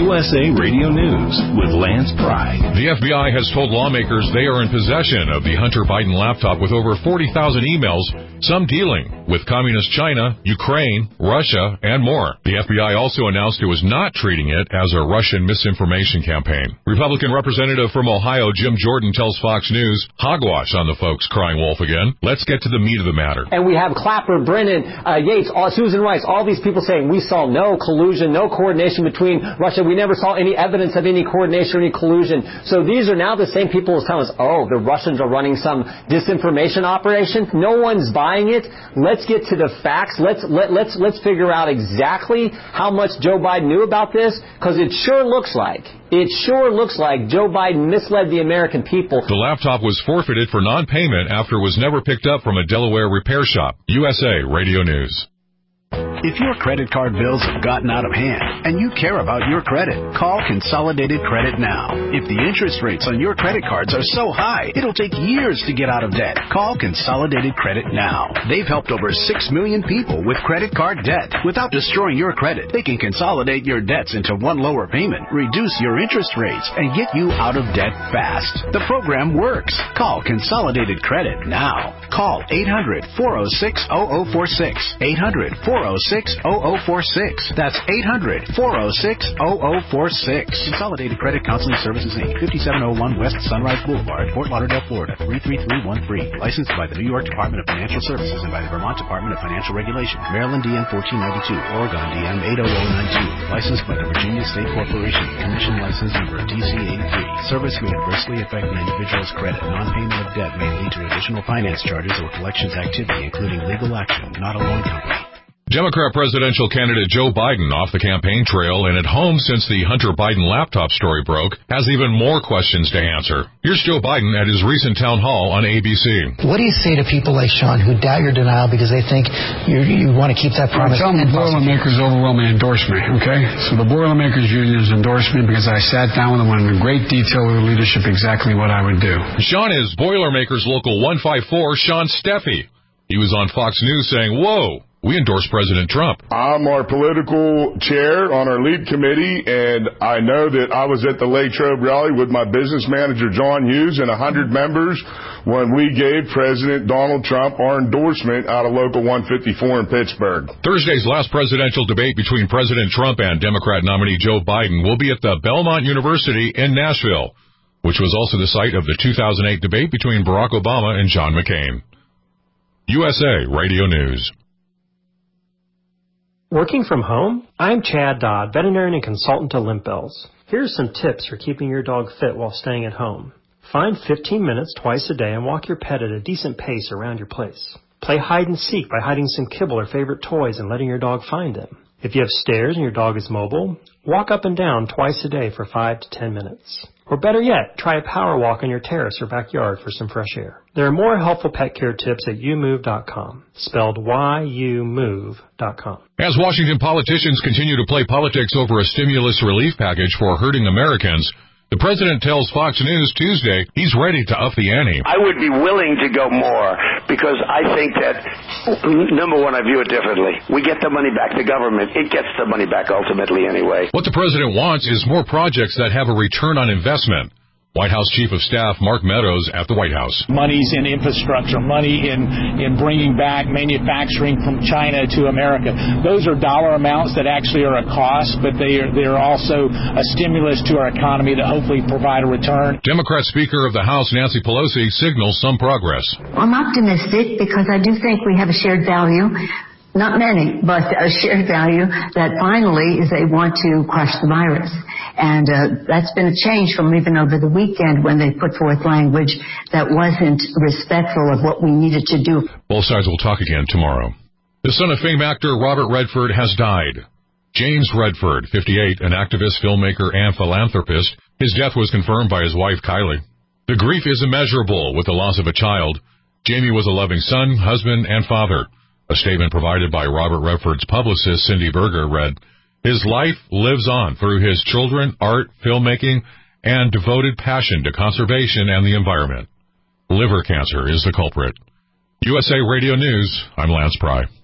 USA Radio News with Lance Pry. The FBI has told lawmakers they are in possession of the Hunter Biden laptop with over 40,000 emails, some dealing with communist China, Ukraine, Russia, and more. The FBI also announced it was not treating it as a Russian misinformation campaign. Republican Representative from Ohio Jim Jordan tells Fox News, hogwash on the folks crying wolf again. Let's get to the meat of the matter. And we have Clapper, Brennan, Yates, Susan Rice, all these people saying we saw no collusion, no coordination between Russia. We never saw any evidence of any coordination or any collusion. So these are now the same people who tell us, oh, the Russians are running some disinformation operation. No one's buying it. Let's get to the facts. Let's figure out exactly how much Joe Biden knew about this, because it sure looks like Joe Biden misled the American people. The laptop was forfeited for non-payment after it was never picked up from a Delaware repair shop. USA Radio News. If your credit card bills have gotten out of hand and you care about your credit, call Consolidated Credit now. If the interest rates on your credit cards are so high, it'll take years to get out of debt. Call Consolidated Credit now. They've helped over 6 million people with credit card debt. Without destroying your credit, they can consolidate your debts into one lower payment, reduce your interest rates, and get you out of debt fast. The program works. Call Consolidated Credit now. Call 800-406-0046. 800-406-0046. That's 800-406-0046. Consolidated Credit Counseling Services, Inc., 5701 West Sunrise Boulevard, Fort Lauderdale, Florida, 33313. Licensed by the New York Department of Financial Services and by the Vermont Department of Financial Regulation. Maryland DM 1492, Oregon DM 80092. Licensed by the Virginia State Corporation. Commission license number DC83. Service may adversely affect an individual's credit. Non-payment of debt may lead to additional finance charges or collections activity, including legal action. Not a loan company. Democrat presidential candidate Joe Biden, off the campaign trail and at home since the Hunter Biden laptop story broke, has even more questions to answer. Here's Joe Biden at his recent town hall on ABC. What do you say to people like Sean who doubt your denial because they think you want to keep that promise? Tell them the Boilermakers overwhelmingly endorsed me, okay? So the Boilermakers unions endorsed me because I sat down with them in great detail with the leadership exactly what I would do. Sean is Boilermakers Local 154, Sean Steffi. He was on Fox News saying, whoa, we endorse President Trump. I'm our political chair on our lead committee, and I know that I was at the Latrobe rally with my business manager, John Hughes, and 100 members when we gave President Donald Trump our endorsement out of Local 154 in Pittsburgh. Thursday's last presidential debate between President Trump and Democrat nominee Joe Biden will be at the Belmont University in Nashville, which was also the site of the 2008 debate between Barack Obama and John McCain. USA Radio News. Working from home? I'm Chad Dodd, veterinarian and consultant to Limp Bells. Here's some tips for keeping your dog fit while staying at home. Find 15 minutes twice a day and walk your pet at a decent pace around your place. Play hide and seek by hiding some kibble or favorite toys and letting your dog find them. If you have stairs and your dog is mobile, walk up and down twice a day for 5 to 10 minutes. Or better yet, try a power walk on your terrace or backyard for some fresh air. There are more helpful pet care tips at youmove.com, spelled YOUMOVE.com. As Washington politicians continue to play politics over a stimulus relief package for hurting Americans, the president tells Fox News Tuesday he's ready to up the ante. I would be willing to go more because I think that, number one, I view it differently. We get the money back. The government, it gets the money back ultimately anyway. What the president wants is more projects that have a return on investment. White House Chief of Staff Mark Meadows at the White House. Money's in infrastructure, money in bringing back manufacturing from China to America. Those are dollar amounts that actually are a cost, but they are also a stimulus to our economy to hopefully provide a return. Democrat Speaker of the House Nancy Pelosi signals some progress. I'm optimistic because I do think we have a shared value. Not many, but a shared value that finally is they want to crush the virus. And that's been a change from even over the weekend when they put forth language that wasn't respectful of what we needed to do. Both sides will talk again tomorrow. The son of fame actor Robert Redford has died. James Redford, 58, an activist, filmmaker, and philanthropist. His death was confirmed by his wife, Kylie. The grief is immeasurable with the loss of a child. Jamie was a loving son, husband, and father. A statement provided by Robert Redford's publicist, Cindy Berger, read, "His life lives on through his children, art, filmmaking, and devoted passion to conservation and the environment. Liver cancer is the culprit." USA Radio News, I'm Lance Pry.